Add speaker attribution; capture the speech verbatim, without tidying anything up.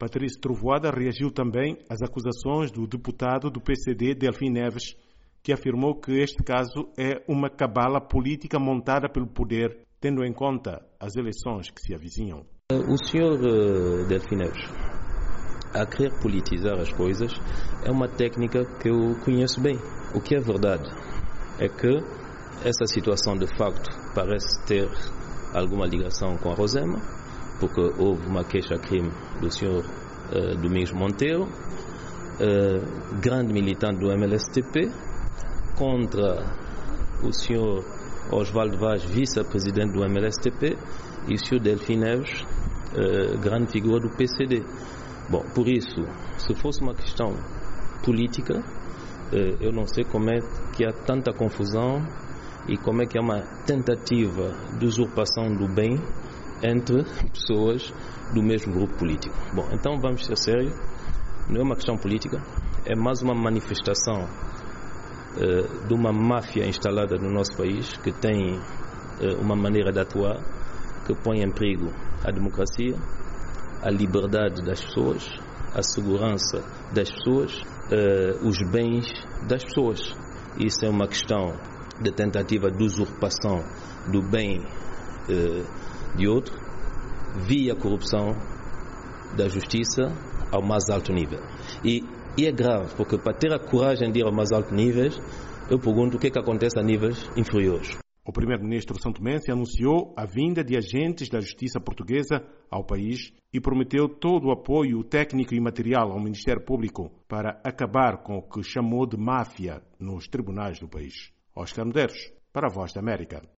Speaker 1: Patrício Trovoada reagiu também às acusações do deputado do P C D, Delfim Neves, que afirmou que este caso é uma cabala política montada pelo poder, tendo em conta as eleições que se avizinham.
Speaker 2: O senhor uh, Delfim Neves, a querer politizar as coisas, é uma técnica que eu conheço bem. O que é verdade é que essa situação de facto parece ter alguma ligação com a Rosema, porque houve uma queixa-crime do senhor uh, Domingos Monteiro, uh, grande militante do M L S T P, contra o senhor Osvaldo Vaz, vice-presidente do M L S T P, e o senhor Delfim Neves, uh, grande figura do P C D. Bom, por isso, se fosse uma questão política, uh, eu não sei como é que há tanta confusão e como é que há uma tentativa de usurpação do bem entre pessoas do mesmo grupo político. Bom, então vamos ser sérios, não é uma questão política, é mais uma manifestação uh, de uma máfia instalada no nosso país, que tem uh, uma maneira de atuar que põe em perigo a democracia, a liberdade das pessoas, a segurança das pessoas, uh, os bens das pessoas. Isso é uma questão de tentativa de usurpação do bem uh, de outro, via corrupção da justiça ao mais alto nível. E, e é grave, porque para ter a coragem de ir ao mais alto nível, eu pergunto o que é que acontece a níveis inferiores.
Speaker 1: O primeiro-ministro santomense anunciou a vinda de agentes da justiça portuguesa ao país e prometeu todo o apoio técnico e material ao Ministério Público para acabar com o que chamou de máfia nos tribunais do país. Oscar Medeiros, para a Voz da América.